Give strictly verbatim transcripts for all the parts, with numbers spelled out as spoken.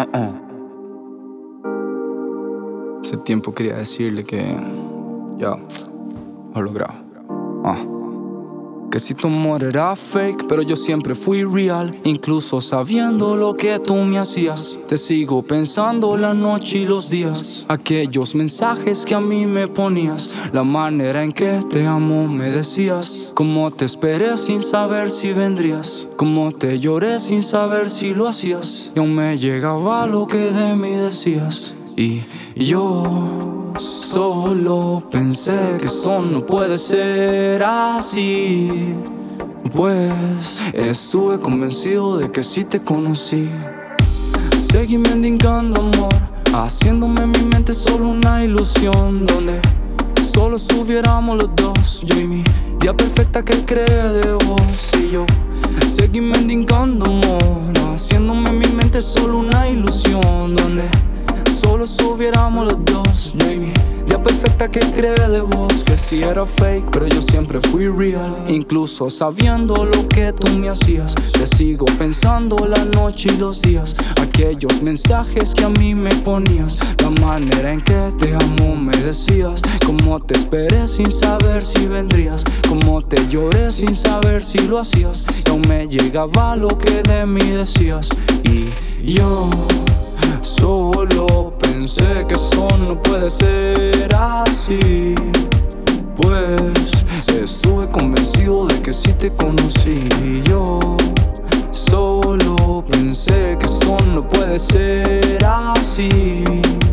Uh-uh. Hace tiempo quería decirle que ya, lo logrado. Ah. Que si tu amor era fake, pero yo siempre fui real. Incluso sabiendo lo que tú me hacías, te sigo pensando la noche y los días. Aquellos mensajes que a mí me ponías, la manera en que te amo me decías. Cómo te esperé sin saber si vendrías, cómo te lloré sin saber si lo hacías. Y aún me llegaba lo que de mí decías. Y yo solo pensé que esto no puede ser así, pues estuve convencido de que sí te conocí. Seguí mendigando amor, haciéndome en mi mente solo una ilusión, donde solo estuviéramos los dos, yo y mi día perfecta que cree de vos. Y yo seguí mendigando amor, haciéndome en mi mente solo una ilusión, donde solo estuviéramos los dos, yo y mi día perfecta que cree de vos. Que si era fake, pero yo siempre fui real. Incluso sabiendo lo que tú me hacías, te sigo pensando la noche y los días. Aquellos mensajes que a mí me ponías, la manera en que te amo me decías. Cómo te esperé sin saber si vendrías, cómo te lloré sin saber si lo hacías. Y aún me llegaba lo que de mí decías. Y yo solo pensé que esto no puede ser así, pues estuve convencido de que sí te conocí. Y yo solo pensé que esto no puede ser así,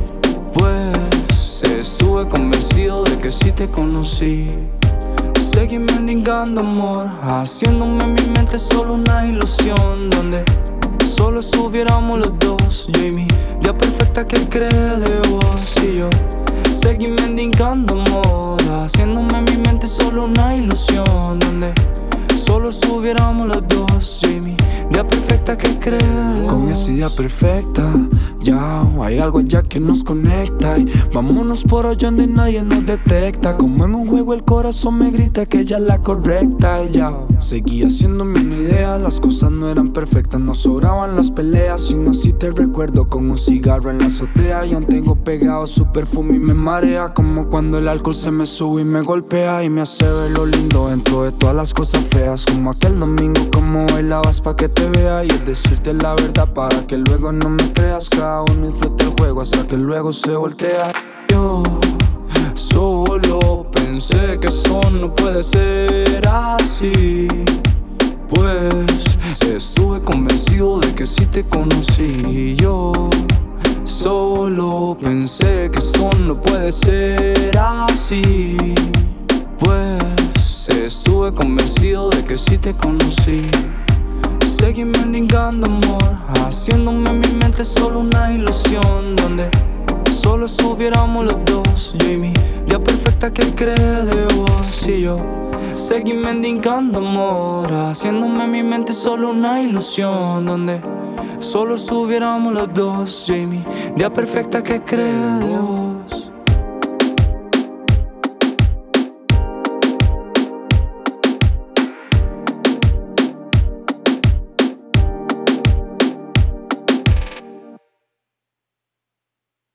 pues estuve convencido de que sí te conocí. Seguí mendigando amor, haciéndome en mi mente solo una ilusión, donde solo estuviéramos los dos, yo y mi día perfecta que cree de vos. Y yo seguí mendigando amor, haciéndome en mi mente solo una ilusión, donde solo estuviéramos los dos, yo y mi día perfecta que cree de vos. Con esa idea perfecta, ya hay algo allá que nos conecta. Y vámonos por hoy donde nadie nos detecta. Como en un juego el corazón me grita que ella es la correcta. Y ya seguí haciéndome una idea, las cosas no eran perfectas, nos sobraban las peleas. Y no si te recuerdo con un cigarro en la azotea, y aún tengo pegado su perfume y me marea. Como cuando el alcohol se me sube y me golpea, y me hace ver lo lindo dentro de todas las cosas feas. Como aquel domingo, como bailabas pa' que te vea, y el decirte la verdad para que luego no me creas. Cada uno disfruta el juego hasta que luego se voltea. Yo solo pensé que esto no puede ser así, pues estuve convencido de que sí te conocí. Y yo solo pensé que esto no puede ser así, pues estuve convencido de que sí te conocí. Seguí mendigando amor, haciéndome en mi mente solo una ilusión, donde solo estuviéramos los dos, yo y mi día perfecta que cree de vos. Y yo seguí mendigando amor, haciéndome en mi mente solo una ilusión, donde solo estuviéramos los dos, yo y mi día perfecta que cree de vos.